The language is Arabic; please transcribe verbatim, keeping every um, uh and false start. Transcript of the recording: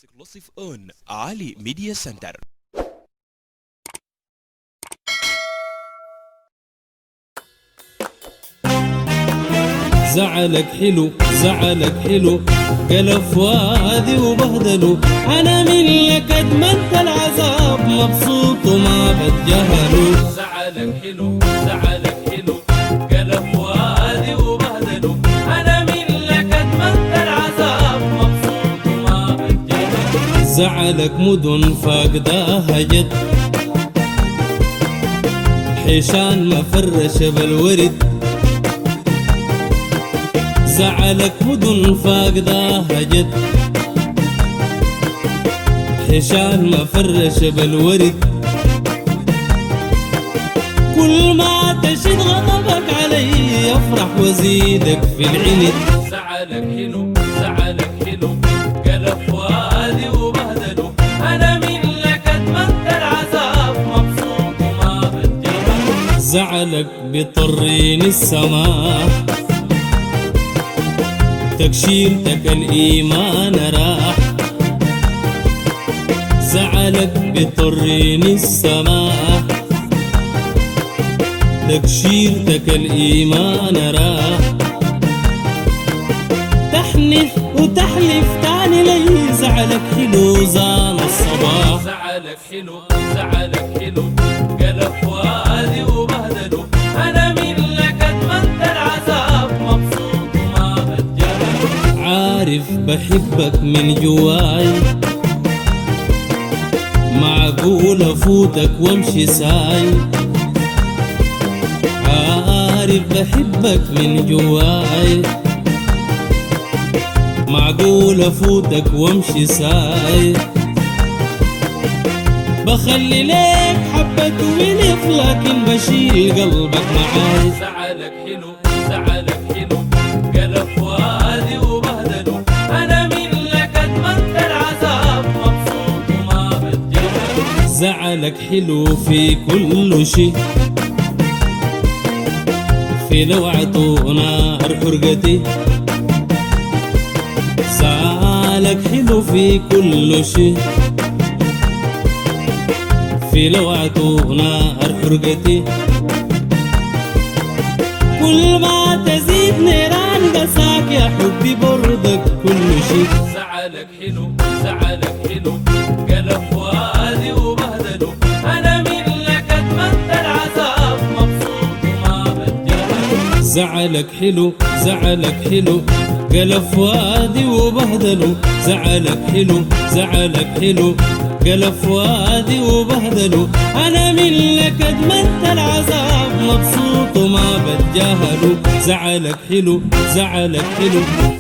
اكسكلوسيف اون علي ميديا سنتر. زعلك حلو زعلك حلو قال فؤادي وبهدله، انا من لك ادمنت العذاب مبسوط وما بتجاهله. زعلك حلو زعلك حلو قال فؤادي وبهدله، انا من لك ادمنت العذاب مبسوط وما بتجاهله. زعلك مدن فاقداها جد، حيشان ما فرش بالورد. زعلك مدن فاقداها جد، حيشان ما فرش بالورد. كل ما تشد غضبك علي افرح وازيدك في العند. زعلك حلو زعلك حلو قال فؤادي وبهدله، انا من لك ادمنت العذاب مبسوط وما بتجاهله. زعلك بيطريني السماء، تكشيرتك الإيمان راح. زعلك بيطريني السماء، تكشيرتك الإيمان راح. تحنف وتحلف تاني لي، زعلك حلو زان الصباح. زعلك حلو زعلك حلو قال فؤادي وبهدله، انا من لك ادمنت العذاب مبسوط وما بتجاهله. عارف بحبك من جواي، معقول افوتك وامشي ساي. عارف بحبك من جواي، معقول افوتك وامشي ساي. بخلي ليك حبة ولف لكن بشيل قلبك معاي. زعلك حلو زعلك حلو قال فؤادي وبهدله، انا من لك ادمنت العذاب مبسوط وما بتجاهله. زعلك حلو في كل شي، في لوعته نار حرقتي. زعلك حلو في كل شي، في لوعته نار حرقتي. كل ما تزيد نيران قساك يا حبي برضك كل شي. زعلك حلو زعلك حلو قال فؤادي وبهدله، انا من لك ادمنت العذاب مبسوط وما بتجاهله. زعلك حلو زعلك حلو قال فؤادي وبهدله. زعلك حلو زعلك حلو قال فؤادي وبهدله، انا من لك ادمنت العذاب مبسوط وما بتجاهله. زعلك حلو زعلك حلو